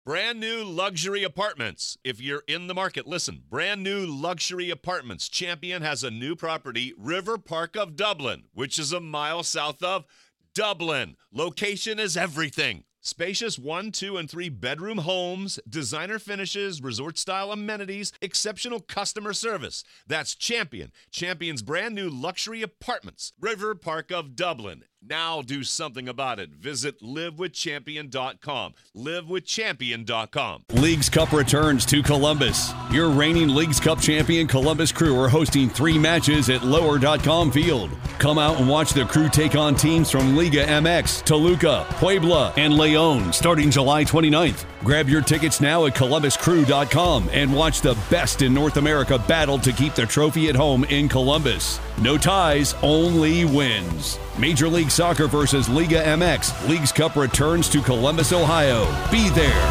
Brand new luxury apartments. If you're in the market, listen. Brand new luxury apartments. Champion has a new property, River Park of Dublin, which is a mile south of Dublin. Location is everything. Spacious 1, 2, and 3 bedroom homes, designer finishes, resort-style amenities, exceptional customer service. That's Champion. Champion's brand new luxury apartments, River Park of Dublin. Now do something about it. Visit livewithchampion.com. Livewithchampion.com. Leagues Cup returns to Columbus. Your reigning Leagues Cup champion Columbus Crew are hosting 3 matches at Lower.com Field. Come out and watch the Crew take on teams from Liga MX, Toluca, Puebla, and León starting July 29th. Grab your tickets now at columbuscrew.com and watch the best in North America battle to keep the trophy at home in Columbus. No ties, only wins. Major League Soccer versus Liga MX. Leagues Cup returns to Columbus, Ohio. Be there.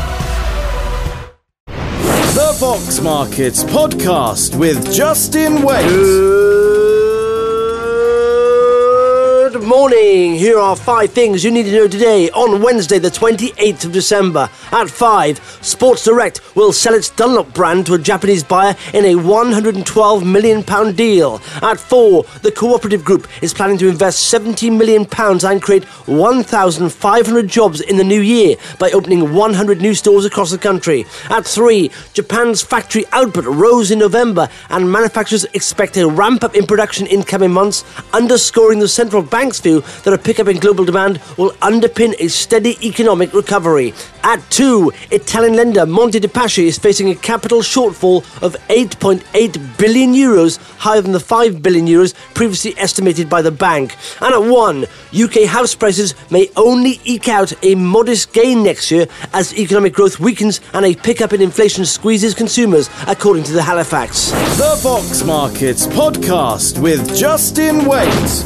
The Vox Markets Podcast with Justin Waite. Good morning. Here are 5 things you need to know today on Wednesday, the 28th of December. At 5, Sports Direct will sell its Dunlop brand to a Japanese buyer in a £112 million deal. At 4, the Cooperative Group is planning to invest £70 million and create 1,500 jobs in the new year by opening 100 new stores across the country. At 3, Japan's factory output rose in November and manufacturers expect a ramp up in production in coming months, underscoring the central bank's view that a pickup in global demand will underpin a steady economic recovery. At 2, Italian lender Monte dei Paschi is facing a capital shortfall of €8.8 billion, higher than the €5 billion previously estimated by the bank. And at 1, UK house prices may only eke out a modest gain next year as economic growth weakens and a pickup in inflation squeezes consumers, according to the Halifax. The Vox Markets Podcast with Justin Waite.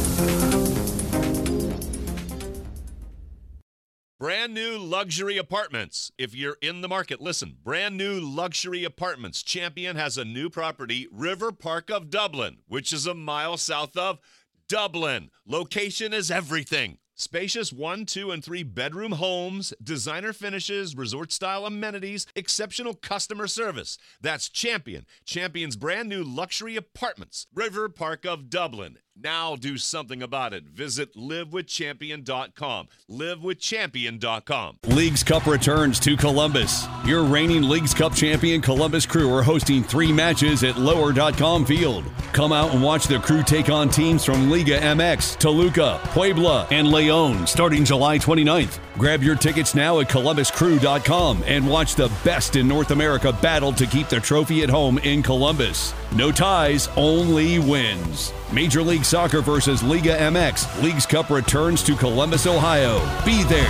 Brand new luxury apartments. If you're in the market, listen. Brand new luxury apartments. Champion has a new property, River Park of Dublin, which is a mile south of Dublin. Location is everything. Spacious 1, 2, and 3 bedroom homes, designer finishes, resort-style amenities, exceptional customer service. That's Champion. Champion's brand new luxury apartments, River Park of Dublin. Now do something about it. Visit livewithchampion.com. Livewithchampion.com. Leagues Cup returns to Columbus. Your reigning Leagues Cup champion Columbus Crew are hosting 3 matches at Lower.com Field. Come out and watch the Crew take on teams from Liga MX, Toluca, Puebla, and León starting July 29th. Grab your tickets now at columbuscrew.com and watch the best in North America battle to keep the trophy at home in Columbus. No ties, only wins. Major League Soccer versus Liga MX. Leagues Cup returns to Columbus, Ohio. Be there.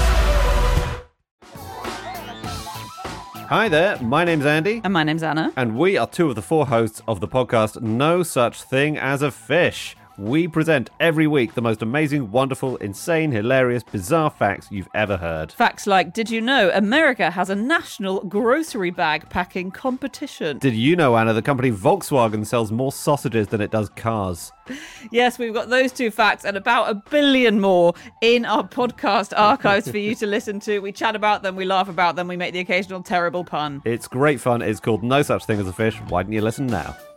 Hi there, my name's Andy. And my name's Anna. And we are 2 of the 4 hosts of the podcast No Such Thing as a Fish. We present every week the most amazing, wonderful, insane, hilarious, bizarre facts you've ever heard. Facts like, did you know America has a national grocery bag packing competition? Did you know, Anna, the company Volkswagen sells more sausages than it does cars? Yes, we've got those 2 facts and about 1 billion more in our podcast archives for you to listen to. We chat about them, we laugh about them, we make the occasional terrible pun. It's great fun. It's called No Such Thing as a Fish. Why don't you listen now?